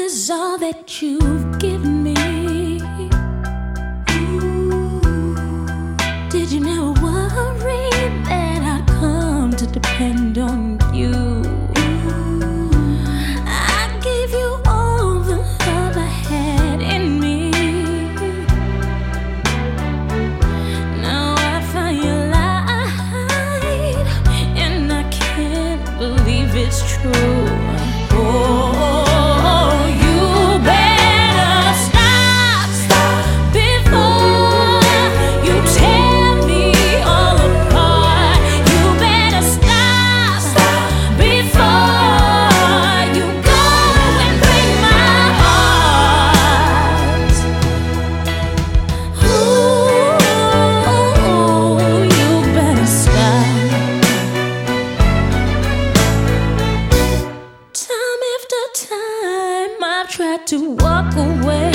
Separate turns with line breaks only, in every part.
is all that you've given me. Did you never worry that I'd come to depend on you? I gave you all the love I had in me. Now I find you lied, and I can't believe it's true. Oh, you better stop before you tear me all apart. You better stop before you go and break my heart. Ooh, you better stop. Time after time I've tried to walk away,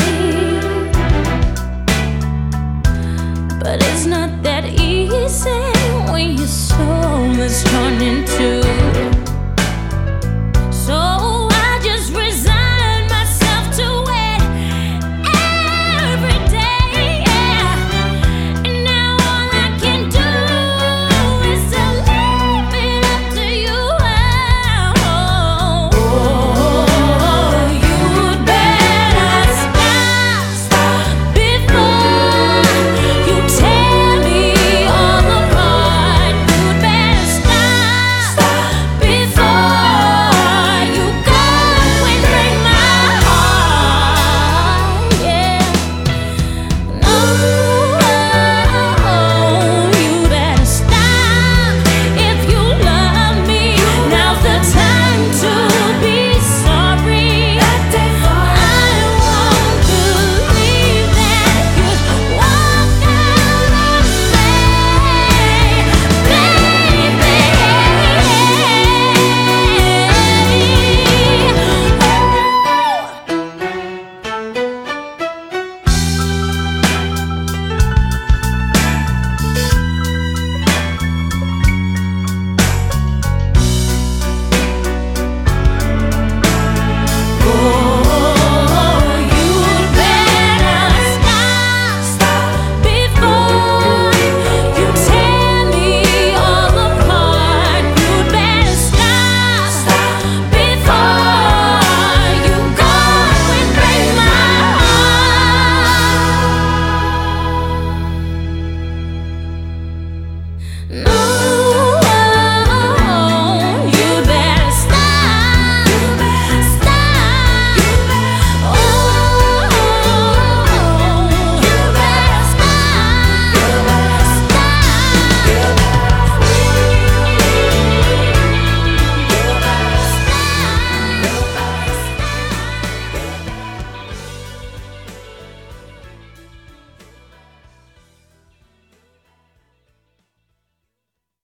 but it's not that easy when your soul is torn in two. So